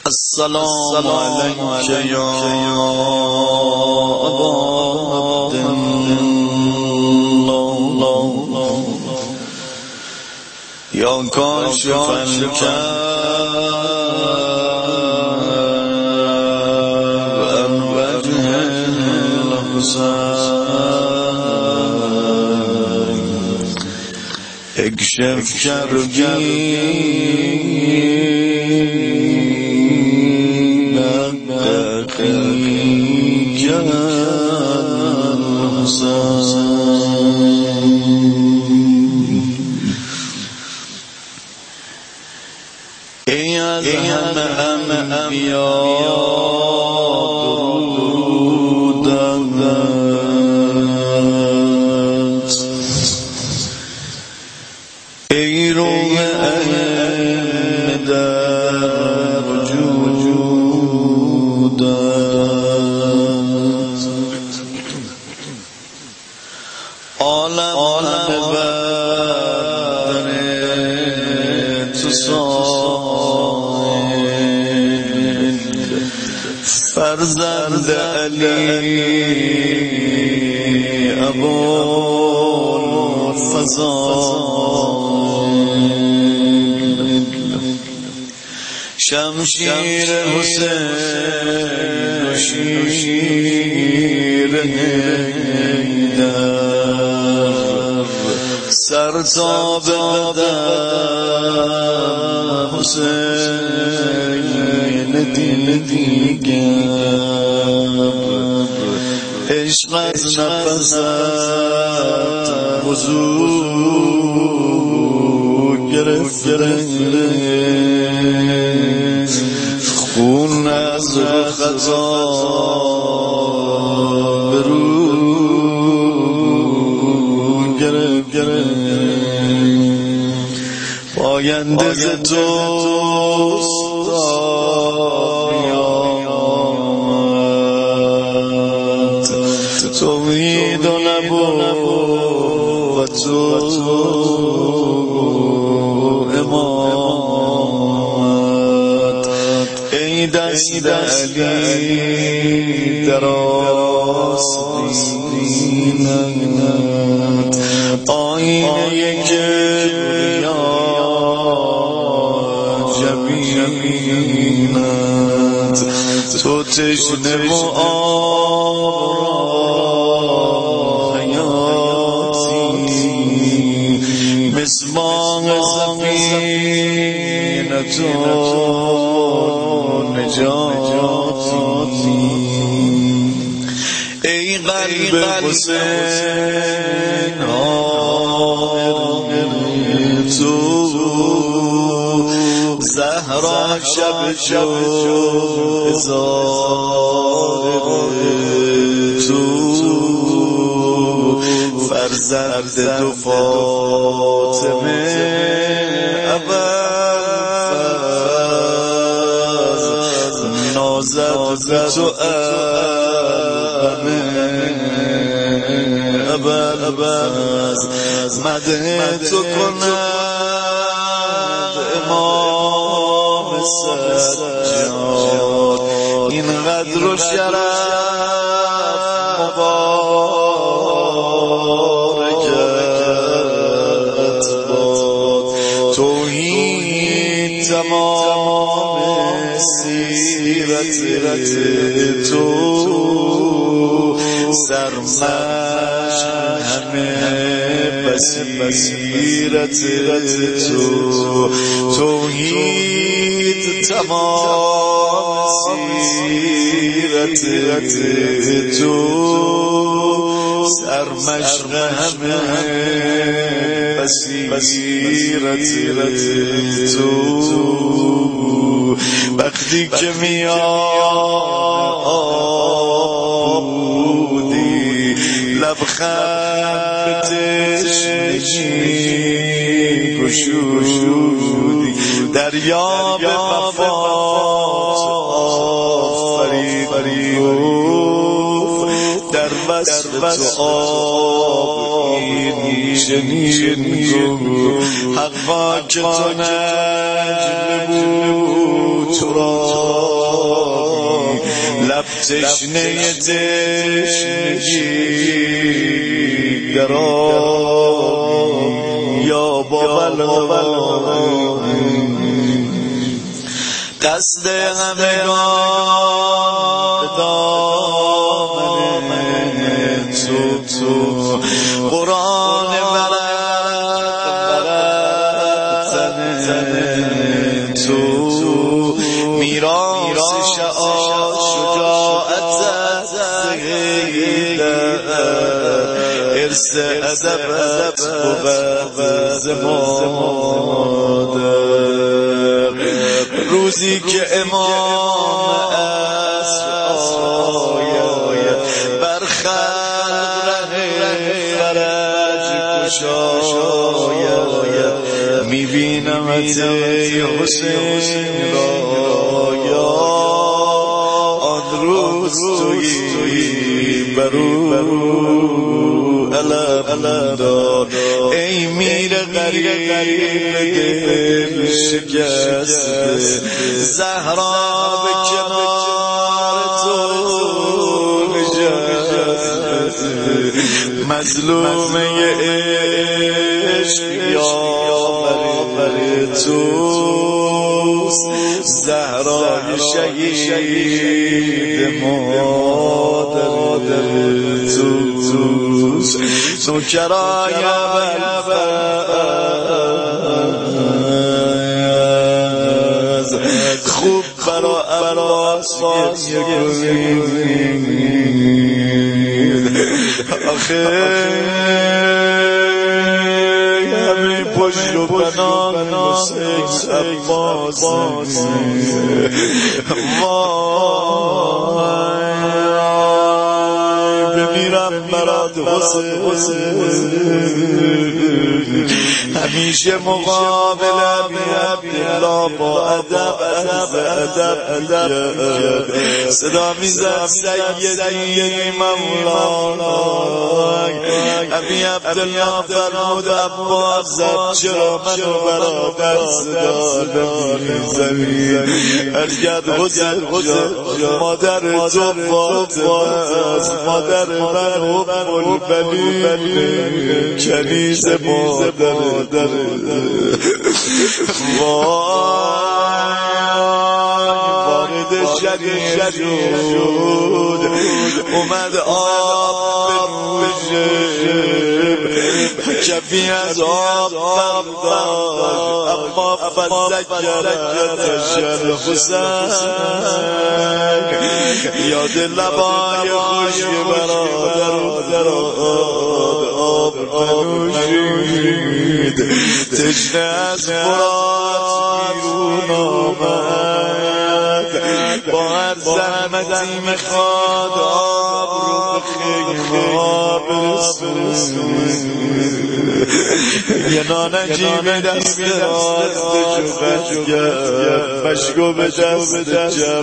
السلام عليك يا أبا عبد الله يا كاشف الكرب عن وجه الحسين اكشف كربي ای روح ائمه در وجودت عالم بدن تو ساید فرزند علی ابوالفضائل شمشیر حسین و شیر حیدر سرتاب قدم حسین دیگر عشق از نفست حضور گرفت خون از خطا به رو گرفت پاینده ز توست توحید و نبوت و امامت ای دست علی در آستینت آینه کبریا جبینت تو تشنه و مصباح سفینت و نجاتی ای قلب حسین تو زهرا شب هزار تو فرزند دو فاطمه ابوالفضل نازد به تو ابوالفضل مدح تو کند امام سجاد این قدر و شرف مبارکت باد توحید تمام سیرت تو سرمشق همه بصیرت تو توحید تمام سیرت تو سرمشق همه بصیرت تو وقتی که میابودی لبخند به تشنگی گشودی دریا به وفات آفرید گفت در وصف تو آب این شنید گفت حق با که تو نجم بود تو را تشنه تشنگی در آبی یا بابل قصد همگان به دامن تو قرآن ورق تن تو میراث شجاعت ارث ادبت بود مادر روزی که امام عصر آید بر خلق فرج گشاید میبینمت ای حسین را یا آن روز تویی برو علم دار ای میر غریب دل شکسته زهرا به کنار تو نشسته مظلومه عشق یاور توست زهرای شهید مادر توست نوکرای ابوالفضل خوب برا عباس آخه همه پشت و بنان حسین عباس بمیرم برات حسین همیشه مقابل عبدالله با ادب صدا میزد سیدی مولانا ابی عبدالله فرمود عباس زد چرا منو برادر صدا نمیزنی ارگد حسین مادر تو فاطمه است مادر من ام البنین کنیز مادر وارد شریف شد اومد آب بشه کفی از آب برداشت اما فذکرتش الحسین یاد لبای خوشی برادر آب بنوشید تشنه از فرات بیرون آمد با هر زحمتی میخواد آب رو به خیمه ها برسونه یه نانجیب دست راستشو خش کرد مشکو به دست چپ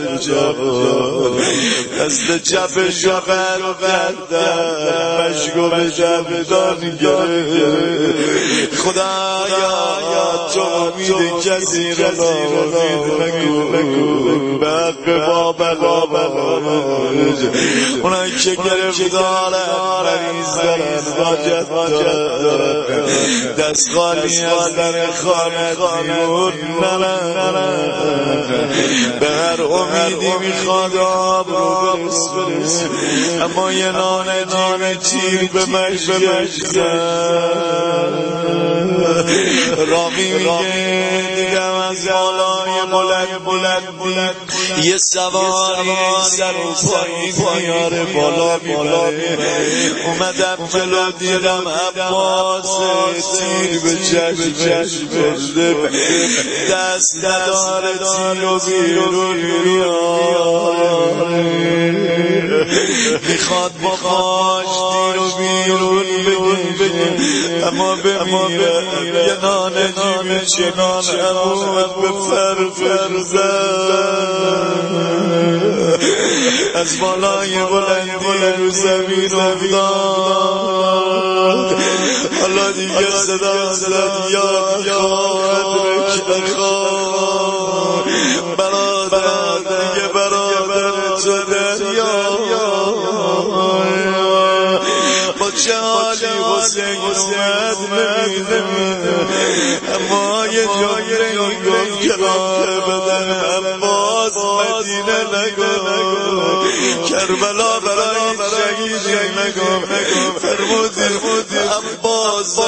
دست چپشو خر کردن مشکو به چپ دان گرفت خدایا تو امید کسی را نامید نکن به حق بابلج اونایی که گرفتارن مریض دارن حاجت دارن دست خالی از در خانه بیرون نرن به هر امیدی میخواد آب رو برسونه اما یه نانه تیر به مشکش زن راقی میگه دیدم از بالای بلند یه سواری سر و پایی میاره بالا میبره اومدم جلو دیدم عباس تیر به چشمش برده دست نداره تیر و بیرون میاره میخواد با خاش تیر و بیرون بگه اما بمیره یه نانه جیب چنان امود به فرفر زد از بالای بلندی رو زمین افتاد حالا دیگه صدا زد یا قدرک اخوان برادر دیگه برادر تو دریا حسین اومد نمیده اما یه جمله گفت که آره بدن عباس مدینه نگو کربلا برای شهید نگو فرمودی عباس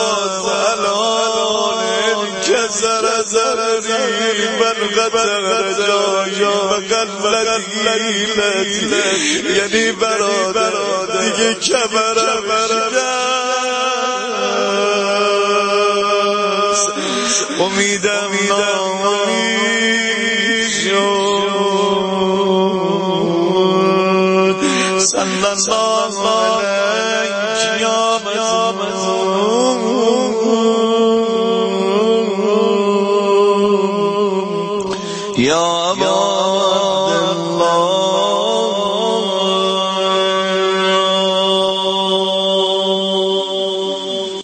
الان که زرزری من قطر جایی بقلتی یعنی برادر دیگه کمرم امیدم نامید شد صلی الله علیک یا مظلوم یا عباد